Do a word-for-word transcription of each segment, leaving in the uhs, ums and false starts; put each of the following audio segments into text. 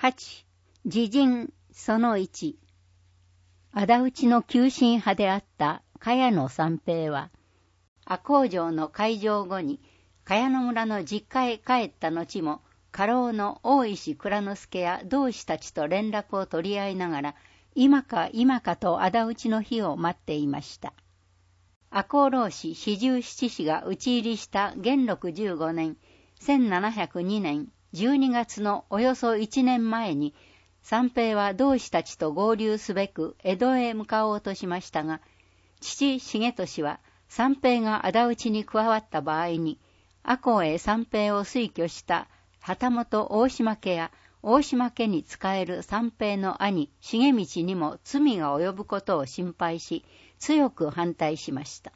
はち、自陣そのいち。仇討ちの急進派であった茅野三平は、赤穂城の開城後に茅野村の実家へ帰った後も、家老の大石蔵之助や同志たちと連絡を取り合いながら、今か今かと仇討ちの日を待っていました。赤穂浪士四十七士が討ち入りした元禄じゅうごねん、せんななひゃくにねんじゅうにがつのおよそいちねんまえに、三平は同志たちと合流すべく江戸へ向かおうとしましたが、父重利は三平が仇討ちに加わった場合に、赤穂へ三平を推挙した旗本大島家や大島家に仕える三平の兄重道にも罪が及ぶことを心配し、強く反対しました。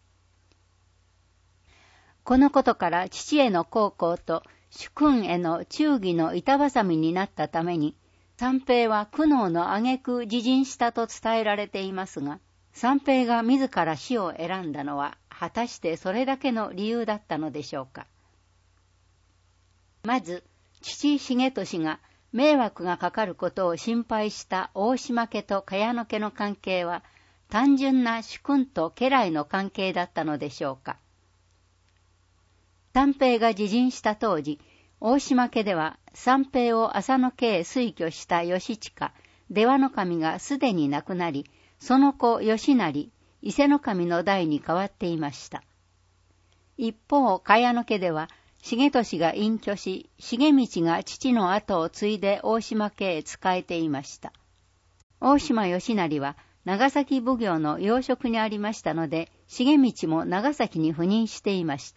このことから父への孝行と主君への忠義の板挟みになったために、三平は苦悩の挙句自尽したと伝えられていますが、三平が自ら死を選んだのは果たしてそれだけの理由だったのでしょうか。まず、父重利が迷惑がかかることを心配した大島家と茅野家の関係は、単純な主君と家来の関係だったのでしょうか。三平が自尽した当時、大島家では三平を浅野家へ推挙した義親、出羽守がすでに亡くなり、その子義成、伊勢守の代に変わっていました。一方、茅野家では、重利が隠居し、重道が父の後を継いで大島家へ仕えていました。大島義成は長崎奉行の要職にありましたので、重道も長崎に赴任していました。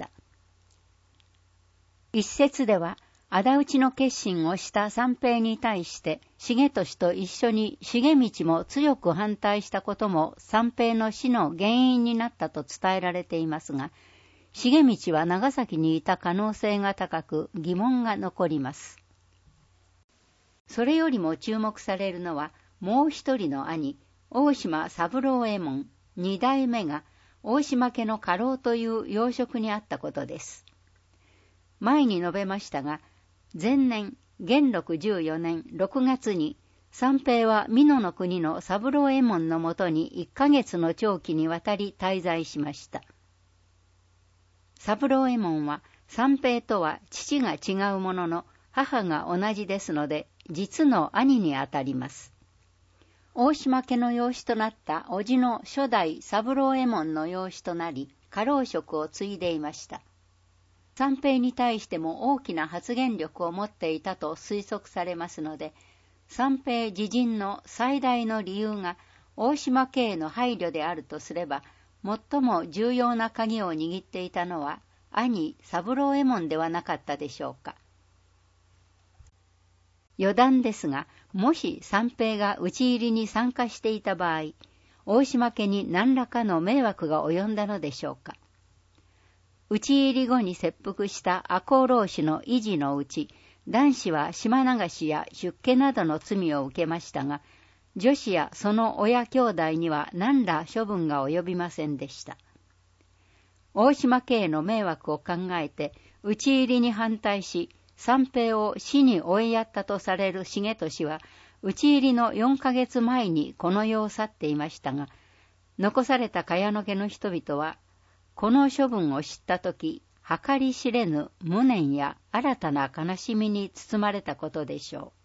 一説では、仇討ちの決心をした三平に対して、重利と一緒に重道も強く反対したことも三平の死の原因になったと伝えられていますが、重道は長崎にいた可能性が高く疑問が残ります。それよりも注目されるのは、もう一人の兄、大島三郎右衛門、二代目が大島家の家老という要職にあったことです。前に述べましたが、前年元禄じゅうよねんろくがつに三平は美濃の国の三郎右衛門のもとにいっかげつの長期にわたり滞在しました。三郎右衛門は三平とは父が違うものの母が同じですので実の兄にあたります。大島家の養子となった叔父の初代三郎右衛門の養子となり家老職を継いでいました。三平に対しても大きな発言力を持っていたと推測されますので、三平自尽の最大の理由が大島家への配慮であるとすれば、最も重要な鍵を握っていたのは兄三郎右衛門ではなかったでしょうか。余談ですが、もし三平が討ち入りに参加していた場合、大島家に何らかの迷惑が及んだのでしょうか。討ち入り後に切腹した赤穂浪士の維持のうち、男子は島流しや出家などの罪を受けましたが、女子やその親兄弟には何ら処分が及びませんでした。大島家への迷惑を考えて、討ち入りに反対し、三平を死に追いやったとされる重利は、討ち入りのよんかげつまえにこの世を去っていましたが、残された茅野家の人々は、この処分を知ったとき、計り知れぬ無念や新たな悲しみに包まれたことでしょう。